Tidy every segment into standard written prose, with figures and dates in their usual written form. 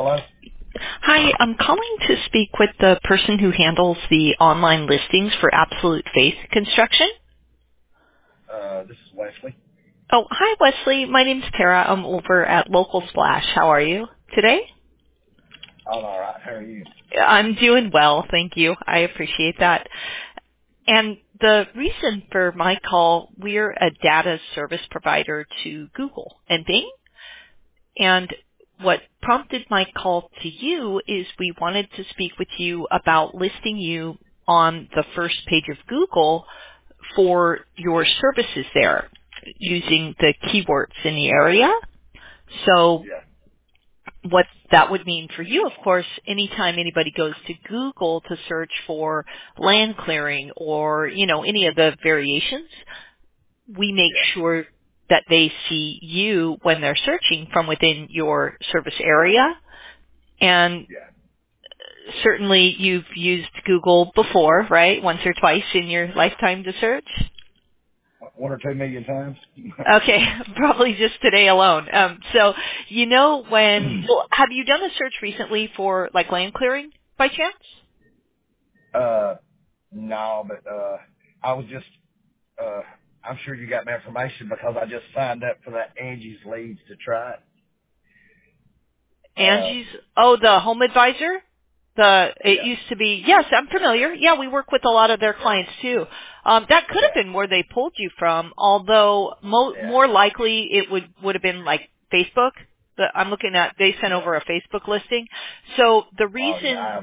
Hello? Hi, I'm calling to speak with the person who handles the online listings for Absolute Faith Construction. This is Wesley. Oh, hi Wesley. My name's Tara. I'm over at Local Splash. How are you today? I'm all right. How are you? I'm doing well, thank you. I appreciate that. And the reason for my call, we're a data service provider to Google and Bing. And what prompted my call to you is we wanted to speak with you about listing you on the first page of Google for your services there using the keywords in the area. So Yeah. what that would mean for you, of course, anytime anybody goes to Google to search for land clearing or, any of the variations, we make Yeah. sure that they see you when they're searching from within your service area. And Yeah. certainly you've used Google before, right? Once or twice in your lifetime to search. 1 or 2 million times? Okay, probably just today alone. So, well, have you done a search recently for like land clearing by chance? No, but I was just, I'm sure you got my information because I just signed up for that Angie's Leads to try it. Angie's, oh, the home advisor? It Yeah. used to be, yes, I'm familiar. Yeah, we work with a lot of their Yeah. clients too. That could have Yeah. been where they pulled you from, although Yeah. more likely it would have been like Facebook. I'm looking at, they sent Yeah. over a Facebook listing. So the Oh, yeah. reason,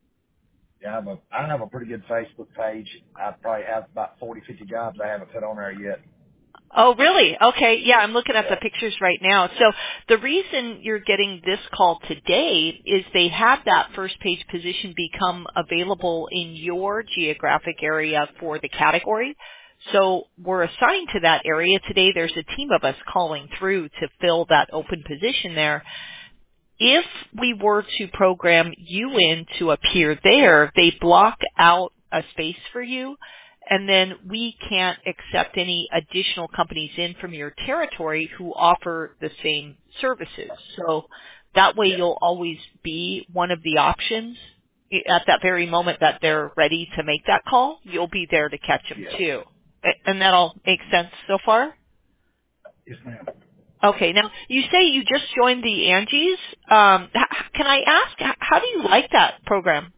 I have a pretty good Facebook page. I probably have about 40, 50 jobs I haven't put on there yet. oh really? Okay, yeah, I'm looking at the Yeah. pictures right now. So the reason you're getting this call today is they have that first page position become available in your geographic area for the category. So we're assigned to that area today. There's a team of us calling through to fill that open position there. If we were to program you in to appear there, they block out a space for you, and then we can't accept any additional companies in from your territory who offer the same services. So that way Yeah. you'll always be one of the options. At that very moment that they're ready to make that call, you'll be there to catch them Yeah. too. And that all makes sense so far? Yes, ma'am. Okay. Now, you say you just joined the Angies. Can I ask, how do you like that program?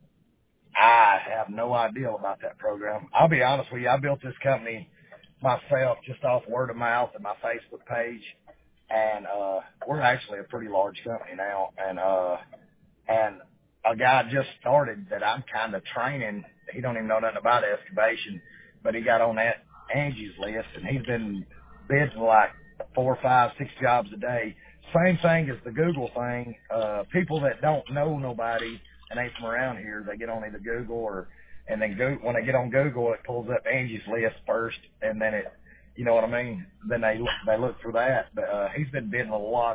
I have no idea about that program. I'll be honest with you. I built this company myself just off word of mouth and my Facebook page. And, we're actually a pretty large company now. And a guy just started that I'm kind of training. He don't even know nothing about excavation, but he got on that Angie's list and he's been bidding like 4, 5, 6 jobs a day. Same thing as the Google thing. People that don't know nobody and ain't from around here, they get on either Google and then when they get on Google, it pulls up Angie's list first and then you know what I mean? Then they look for that. But, he's been bidding a lot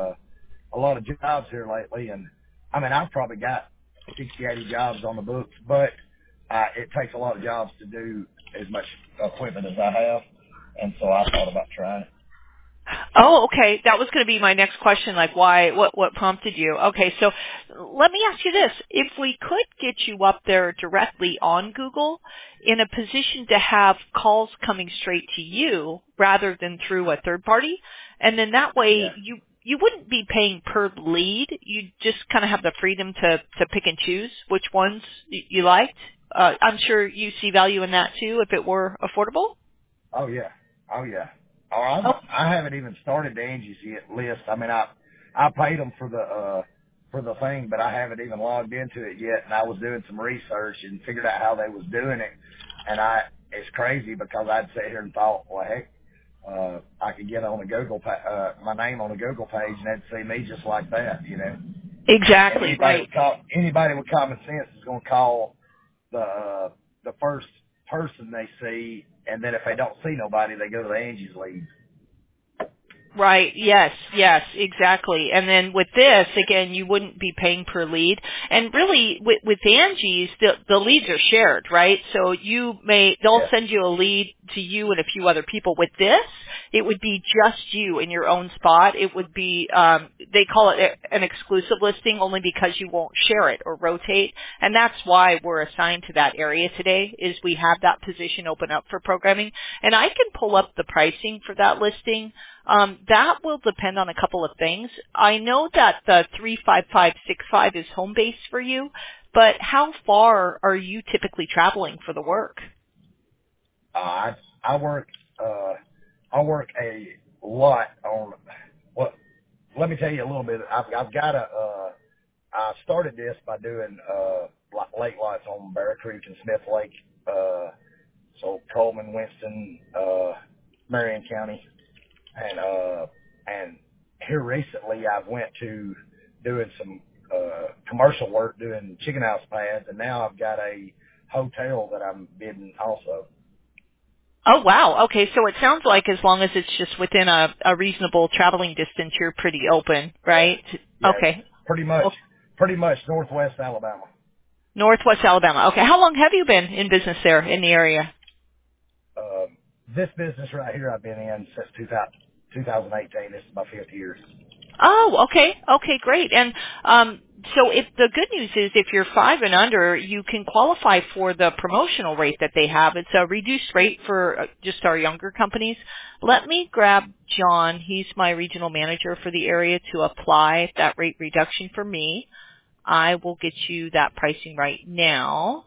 of jobs here lately. And I mean, I've probably got 60, 80 jobs on the books, but it takes a lot of jobs to do as much equipment as I have. And so I thought about trying it. Oh, okay. That was going to be my next question, like why, what prompted you? Okay, so let me ask you this. If we could get you up there directly on Google in a position to have calls coming straight to you rather than through a third party, and then that way Yeah. you wouldn't be paying per lead. You just kind of have the freedom to pick and choose which ones you liked. I'm sure you see value in that too if it were affordable. Oh yeah. Oh yeah. Oh, I haven't even started the Angie's list. I mean, I paid them for the thing, but I haven't even logged into it yet. And I was doing some research and figured out how they was doing it. And it's crazy because I'd sit here and thought, well, heck, I could get on a my name on a Google page and they'd see me just like that, you know. And exactly, right. anybody with common sense is going to call the first person they see, and then if they don't see nobody, they go to the Angie's Leads. Right. Yes. Yes. Exactly. And then with this, again, you wouldn't be paying per lead. And really, with Angie's, the leads are shared, right? So they'll Yes. send you a lead to you and a few other people. With this, it would be just you in your own spot. It would be, they call it an exclusive listing only because you won't share it or rotate. And that's why we're assigned to that area today, is we have that position open up for programming. And I can pull up the pricing for that listing. That will depend on a couple of things. I know that the 35565 is home base for you, but how far are you typically traveling for the work? I work I work a lot on what. Let me tell you a little bit. I've got I started this by doing lake lots on Bear Creek and Smith Lake, so Coleman, Winston, Marion County. And here recently I've went to doing some commercial work, doing chicken house pads, and now I've got a hotel that I'm bidding also. Oh, wow. Okay, so it sounds like as long as it's just within a reasonable traveling distance, you're pretty open, right? Yes, Okay. pretty much Northwest Alabama. Northwest Alabama. Okay. How long have you been in business there in the area? This business right here I've been in since 2018. This is my 5th year. Oh, okay. Okay, great. And so if the good news is if you're 5 and under, you can qualify for the promotional rate that they have. It's a reduced rate for just our younger companies. Let me grab John. He's my regional manager for the area to apply that rate reduction for me. I will get you that pricing right now.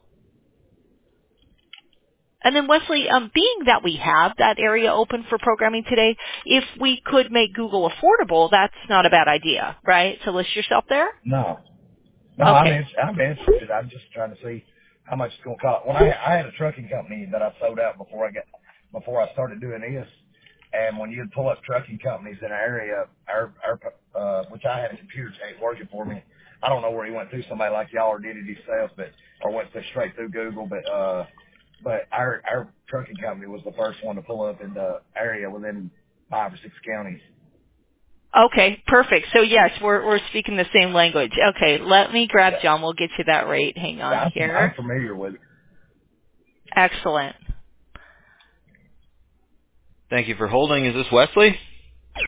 And then Wesley, being that we have that area open for programming today, if we could make Google affordable, that's not a bad idea, right? To list yourself there? No, Okay. I'm interested. I'm just trying to see how much it's going to cost. When I had a trucking company that I sold out before I started doing this, and when you'd pull up trucking companies in an area, which I had a computer ain't working for me. I don't know where he went through, somebody like y'all or did it himself, or went straight through Google, but our trucking company was the first one to pull up in the area within 5 or 6 counties. Okay, perfect. So yes, we're speaking the same language. Okay, let me grab Yeah, John. We'll get you that rate. Hang on I'm here. familiar with it. Excellent. Thank you for holding. Is this Wesley?